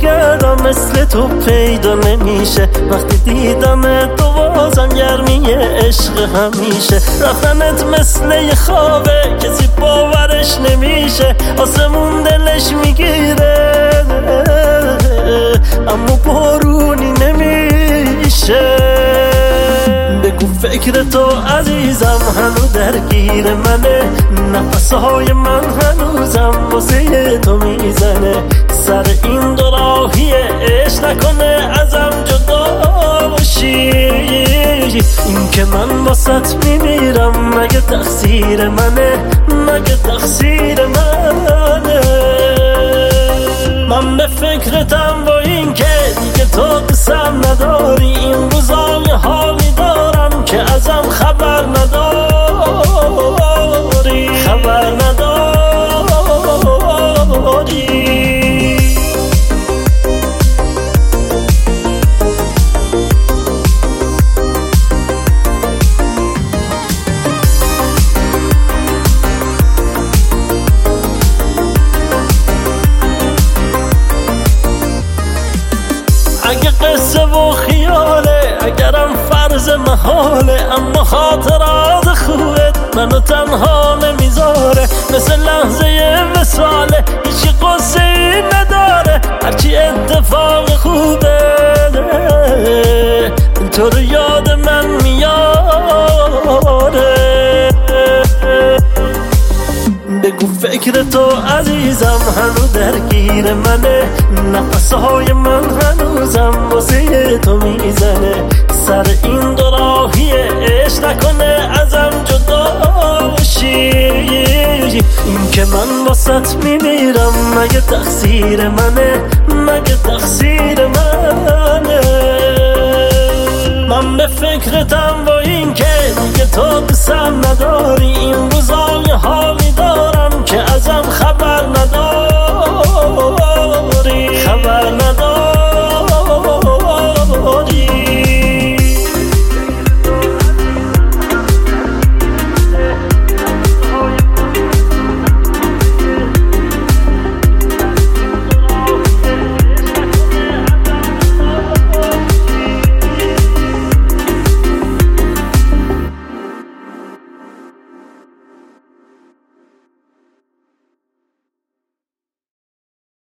میگردم مثل تو پیدا نمیشه، وقتی دیدم تو بازم گرمی عشق همیشه. رفتنت مثل یه خوابه کسی باورش نمیشه، آسمون دلش میگیره اما بارونی نمیشه. بگو فکر تو عزیزم هنو درگیر منه، نفسهای من هنوزم واسه تو میزنه. سر این دو راهی عشق نکنه ازم جدا باشی، این که من واسط میمیرم مگه تقصیر منه، مگه تقصیر منه. من به فکرتم با این که دیگه تو قسم نداری، این روزا یه حالی دارم که ازم خبر نداری، خبر نداری. اگه قصه و خیاله، اگرم فرض محاله، اما خاطرات خوبت منو تنها نمیذاره. مثل لحظه وصاله هیچی قصه ای نداره، هرچی اتفاق خوبه تو رو یاد من میاره. بگو فکر تو عزیزم هنو درگیر منه، نفسهای من هنوزم واسه تو میزنه. سر این دو راهی عشق نکنه ازم جدا باشی، این که من واسط میمیرم مگه تقصیر منه، مگه تقصیر منه. من به فکرتم با این که دیگه تو قسم نداری،